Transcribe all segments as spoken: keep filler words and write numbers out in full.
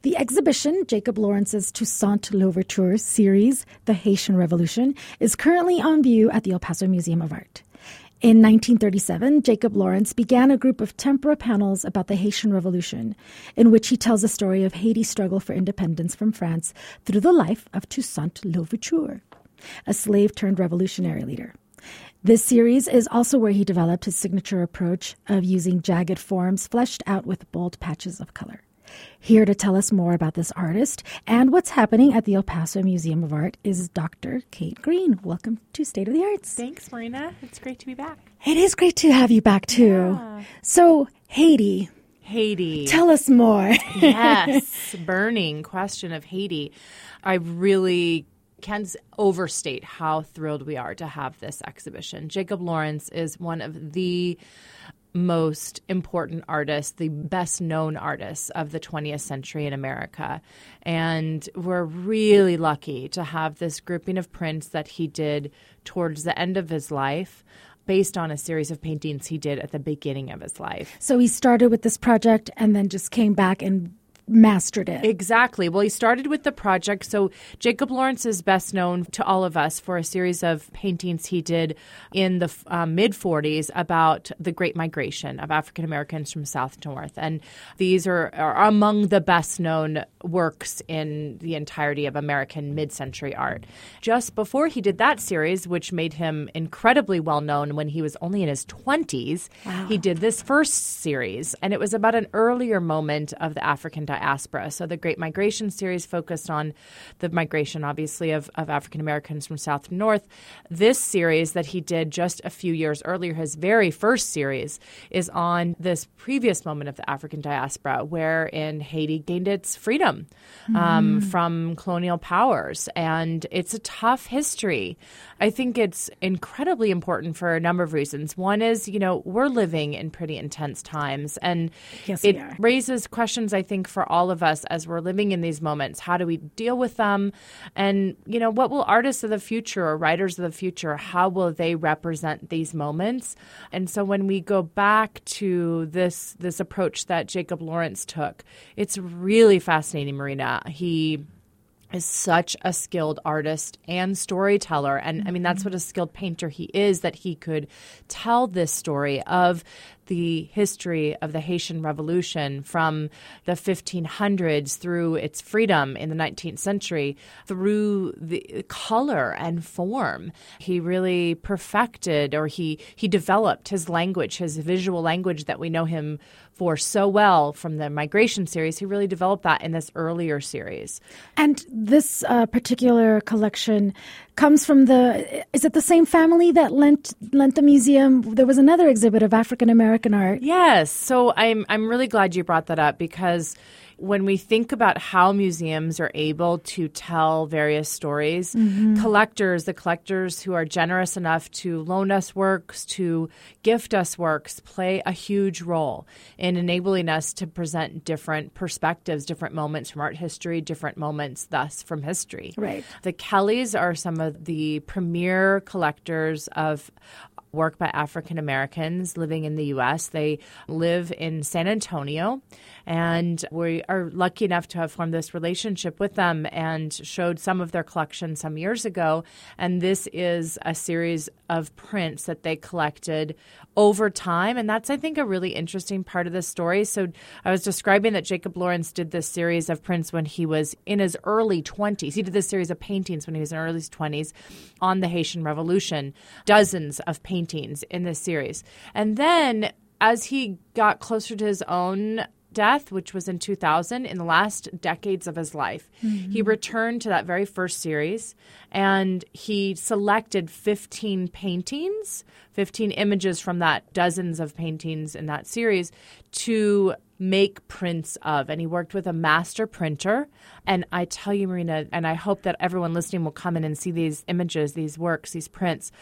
The exhibition, Jacob Lawrence's Toussaint Louverture series, The Haitian Revolution, is currently on view at the El Paso Museum of Art. In nineteen thirty-seven, Jacob Lawrence began a group of tempera panels about the Haitian Revolution, in which he tells the story of Haiti's struggle for independence from France through the life of Toussaint Louverture, a slave-turned-revolutionary leader. This series is also where he developed his signature approach of using jagged forms fleshed out with bold patches of color. Here to tell us more about this artist and what's happening at the El Paso Museum of Art is Doctor Kate Green. Welcome to State of the Arts. Thanks, Marina. It's great to be back. It is great to have you back, too. Yeah. So, Haiti. Haiti. Tell us more. Yes. Burning question of Haiti. I really can't overstate how thrilled we are to have this exhibition. Jacob Lawrence is one of the most important artists, the best known artists of the twentieth century in America. And we're really lucky to have this grouping of prints that he did towards the end of his life, based on a series of paintings he did at the beginning of his life. So he started with this project and then just came back and mastered it. Exactly. Well, he started with the project. So Jacob Lawrence is best known to all of us for a series of paintings he did in the uh, mid-forties about the Great Migration of African Americans from South to North. And these are, are among the best known works in the entirety of American mid-century art. Just before he did that series, which made him incredibly well known when he was only in his twenties, wow. He did this first series. And it was about an earlier moment of the African diaspora. So the Great Migration series focused on the migration, obviously, of, of African Americans from South to North. This series that he did just a few years earlier, his very first series, is on this previous moment of the African diaspora, wherein Haiti gained its freedom um, mm. from colonial powers. And it's a tough history. I think it's incredibly important for a number of reasons. One is, you know, we're living in pretty intense times, and yes, it we are. raises questions, I think, for all of us as we're living in these moments. How do we deal with them? And, you know, what will artists of the future or writers of the future, how will they represent these moments? And so when we go back to this this approach that Jacob Lawrence took, it's really fascinating, Marina. He is such a skilled artist and storyteller. And I mean, that's what a skilled painter he is, that he could tell this story of the history of the Haitian Revolution from the fifteen hundreds through its freedom in the nineteenth century, through the color and form. He really perfected, or he, he developed his language, his visual language that we know him for so well from the Migration series. He really developed that in this earlier series. And this uh, particular collection comes from the, is it the same family that lent lent the museum? There was another exhibit of African American art. Yes. So I'm I'm really glad you brought that up, because when we think about how museums are able to tell various stories, mm-hmm. collectors, the collectors who are generous enough to loan us works, to gift us works, play a huge role in enabling us to present different perspectives, different moments from art history, different moments thus from history. Right. The Kellys are some of the premier collectors of work by African Americans living in the U S. They live in San Antonio, and we are lucky enough to have formed this relationship with them and showed some of their collection some years ago. And this is a series of prints that they collected over time. And that's, I think, a really interesting part of this story. So I was describing that Jacob Lawrence did this series of prints when he was in his early twenties. He did this series of paintings when he was in his early twenties on the Haitian Revolution, dozens of paintings in this series. And then as he got closer to his own death, which was in two thousand, in the last decades of his life, mm-hmm. he returned to that very first series, and he selected fifteen paintings, fifteen images from that dozens of paintings in that series to make prints of. And he worked with a master printer. And I tell you, Marina, and I hope that everyone listening will come in and see these images, these works, these prints.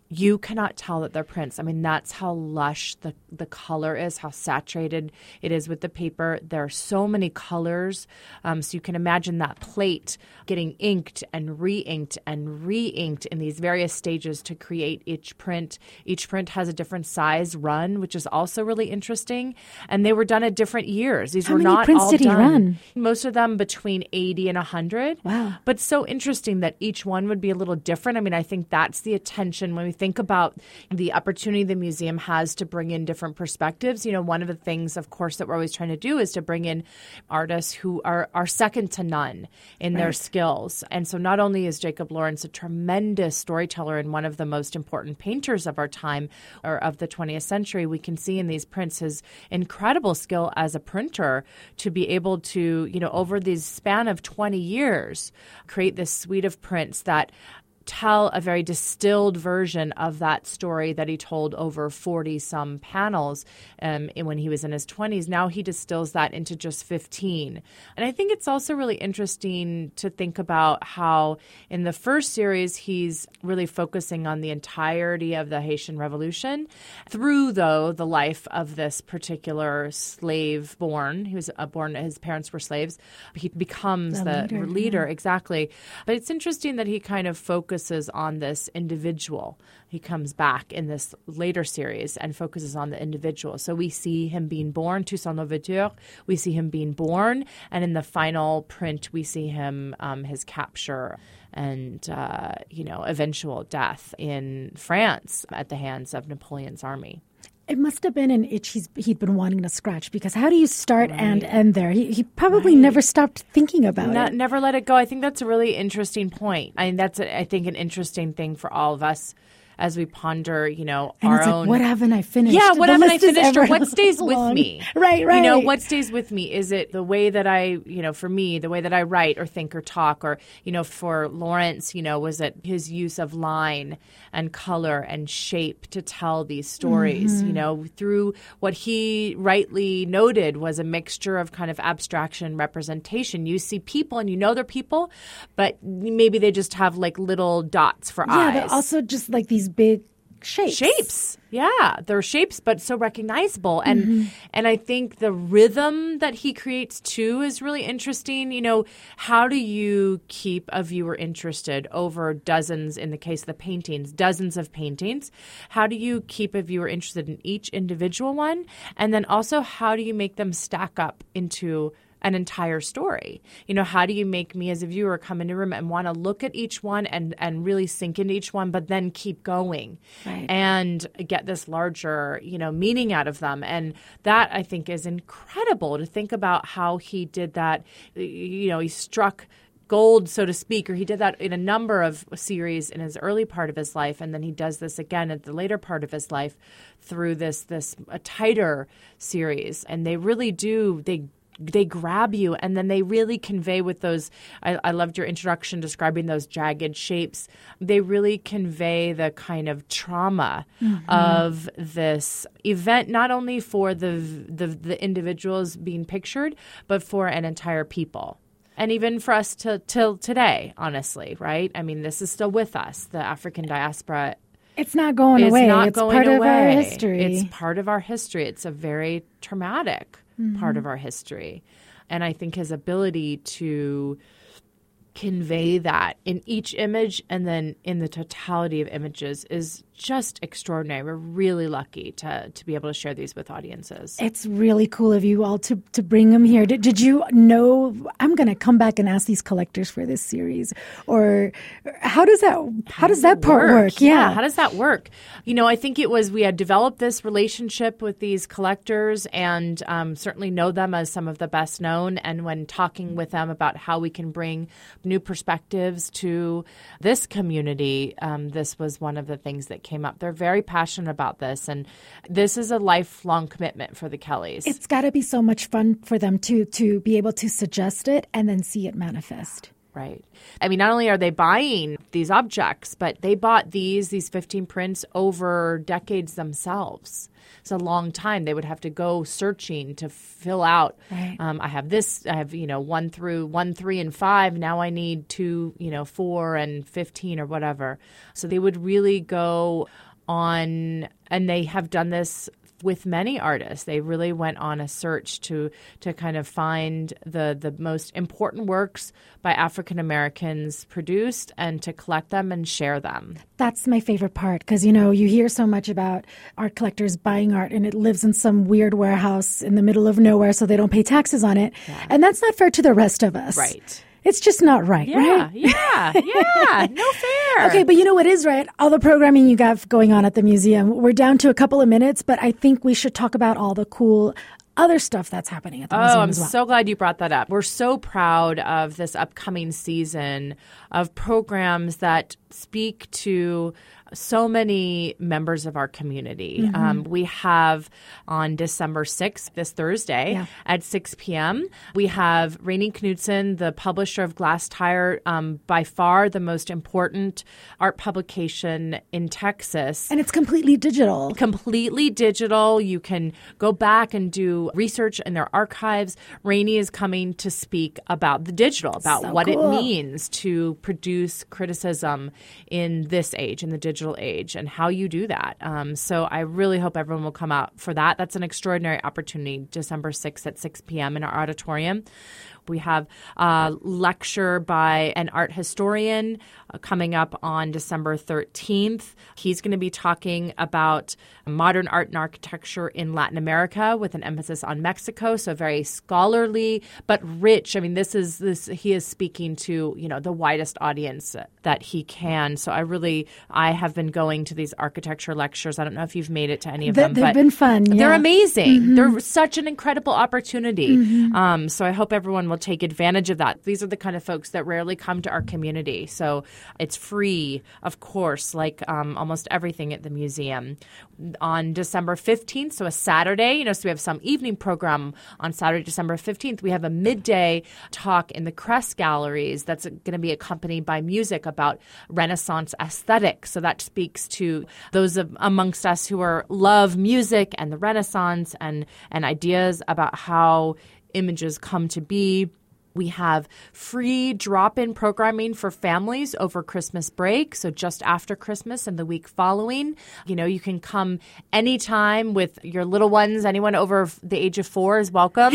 you cannot tell that they're prints. I mean, that's how lush the, the color is, how saturated it is with the paper. There are so many colors. Um, so you can imagine that plate getting inked and re-inked and re-inked in these various stages to create each print. Each print has a different size run, which is also really interesting. And they were done at different years. These how were many not prints all did he done. run? Most of them between eighty and one hundred. Wow. But so interesting that each one would be a little different. I mean, I think that's the attention when we think about the opportunity the museum has to bring in different perspectives. You know, one of the things, of course, that we're always trying to do is to bring in artists who are, are second to none in right. their skills. And so not only is Jacob Lawrence a tremendous storyteller and one of the most important painters of our time or of the twentieth century, we can see in these prints his incredible skill as a printer to be able to, you know, over the span of twenty years, create this suite of prints that tell a very distilled version of that story that he told over forty-some panels um, when he was in his twenties. Now he distills that into just fifteen. And I think it's also really interesting to think about how in the first series, he's really focusing on the entirety of the Haitian Revolution through, though, the life of this particular slave born. He was uh, born, his parents were slaves. He becomes the, the leader, leader yeah. exactly. But it's interesting that he kind of focuses on this individual. He comes back in this later series and focuses on the individual. So we see him being born, Toussaint Louverture. We see him being born. And in the final print, we see him, um, his capture and, uh, you know, eventual death in France at the hands of Napoleon's army. It must have been an itch he's, he'd been wanting to scratch, because how do you start right. and end there? He, he probably right. never stopped thinking about Not, it. Never let it go. I think that's a really interesting point. I mean, that's, a, I think, an interesting thing for all of us as we ponder, you know, and our it's like, own. What haven't I finished? Yeah, what the haven't I list is finished, or what ever stays with long. me? Right, right. You know, what stays with me? Is it the way that I, you know, for me, the way that I write or think or talk, or, you know, for Lawrence, you know, was it his use of line and color and shape to tell these stories? Mm-hmm. You know, through what he rightly noted was a mixture of kind of abstraction and representation. You see people and you know they're people, but maybe they just have like little dots for yeah, eyes. Yeah, but also just like these big shapes. Shapes. Yeah, they're shapes, but so recognizable. And mm-hmm. and I think the rhythm that he creates, too, is really interesting. You know, how do you keep a viewer interested over dozens, in the case of the paintings, dozens of paintings? How do you keep a viewer interested in each individual one? And then also, how do you make them stack up into an entire story? You know, how do you make me as a viewer come into a room and want to look at each one and, and really sink into each one, but then keep going right. and get this larger, you know, meaning out of them? And that, I think, is incredible to think about how he did that. You know, he struck gold, so to speak, or he did that in a number of series in his early part of his life, and then he does this again at the later part of his life through this this a tighter series. And they really do, they They grab you, and then they really convey with those. I, I loved your introduction describing those jagged shapes. They really convey the kind of trauma mm-hmm. of this event, not only for the, the the individuals being pictured, but for an entire people. And even for us to, till today, honestly, right? I mean, this is still with us, the African diaspora. It's not going It's away. not it's going part away. of our history. It's part of our history. It's a very traumatic mm-hmm. part of our history. And I think his ability to convey that in each image and then in the totality of images is just extraordinary. We're really lucky to to be able to share these with audiences. It's really cool of you all to, to bring them here. Did, did you know, I'm going to come back and ask these collectors for this series, or how does that, how, how does that part work? work? Yeah. yeah. How does that work? You know, I think it was, we had developed this relationship with these collectors and um, certainly know them as some of the best known. And when talking with them about how we can bring new perspectives to this community, um, this was one of the things that came up. They're very passionate about this, and this is a lifelong commitment for the Kellys. It's got to be so much fun for them to to be able to suggest it and then see it manifest. Right. I mean, not only are they buying these objects, but they bought these, these fifteen prints over decades themselves. It's a long time. They would have to go searching to fill out. Right. Um, I have this, I have, you know, one through one, three, and five. Now I need two, you know, four and fifteen or whatever. So they would really go on, and they have done this with many artists. They really went on a search to to kind of find the the most important works by African Americans produced and to collect them and share them. That's my favorite part because, you know, you hear so much about art collectors buying art and it lives in some weird warehouse in the middle of nowhere so they don't pay taxes on it. Yeah. And that's not fair to the rest of us. Right. It's just not right, yeah, right? Yeah, yeah, no fair. Okay, but you know what is right? All the programming you got going on at the museum. We're down to a couple of minutes, but I think we should talk about all the cool other stuff that's happening at the oh, museum I'm as well. so glad you brought that up. We're so proud of this upcoming season of programs that speak to so many members of our community. Mm-hmm. Um, we have on December sixth, this Thursday, yeah. at six p.m., we have Rainey Knudsen, the publisher of Glass Tire, um, by far the most important art publication in Texas. And it's completely digital. Completely digital. You can go back and do research in their archives. Rainey is coming to speak about the digital, about so what cool. it means to produce criticism in this age, in the digital age, and how you do that. Um, so I really hope everyone will come out for that. That's an extraordinary opportunity, December sixth at six p.m. in our auditorium. We have a lecture by an art historian uh, coming up on December thirteenth. He's going to be talking about modern art and architecture in Latin America with an emphasis on Mexico. So very scholarly, but rich. I mean, this is this. He is speaking to, you know, the widest audience that he can. So I really, I have been going to these architecture lectures. I don't know if you've made it to any of They, them. They've but been fun. Yeah. They're amazing. Mm-hmm. They're such an incredible opportunity. Mm-hmm. Um, so I hope everyone will take advantage of that. These are the kind of folks that rarely come to our community. So it's free, of course, like um, almost everything at the museum. On December fifteenth, so a Saturday, you know, so we have some evening program on Saturday, December fifteenth. We have a midday talk in the Crest Galleries that's going to be accompanied by music about Renaissance aesthetics. So that speaks to those of, amongst us who are love music and the Renaissance and, and ideas about how images come to be. We have free drop-in programming for families over Christmas break, so just after Christmas and the week following. You know, you can come anytime with your little ones. Anyone over the age of four is welcome,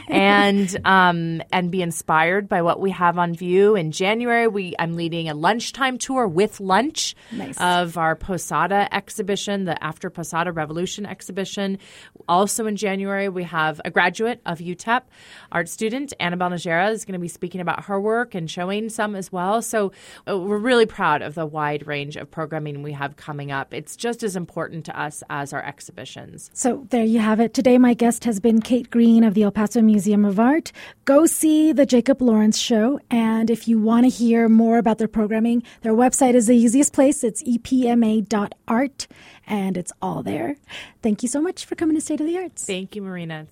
and um, and be inspired by what we have on view. In January, we I'm leading a lunchtime tour with lunch nice. of our Posada exhibition, the After Posada Revolution exhibition. Also in January, we have a graduate of U T E P, art student, Annabelle Najera, is going to be speaking about her work and showing some as well. So uh, we're really proud of the wide range of programming we have coming up. It's just as important to us as our exhibitions. So there you have it. Today, my guest has been Kate Green of the El Paso Museum of Art. Go see the Jacob Lawrence Show. And if you want to hear more about their programming, their website is the easiest place. It's e p m a dot art, and it's all there. Thank you so much for coming to State of the Arts. Thank you, Marina.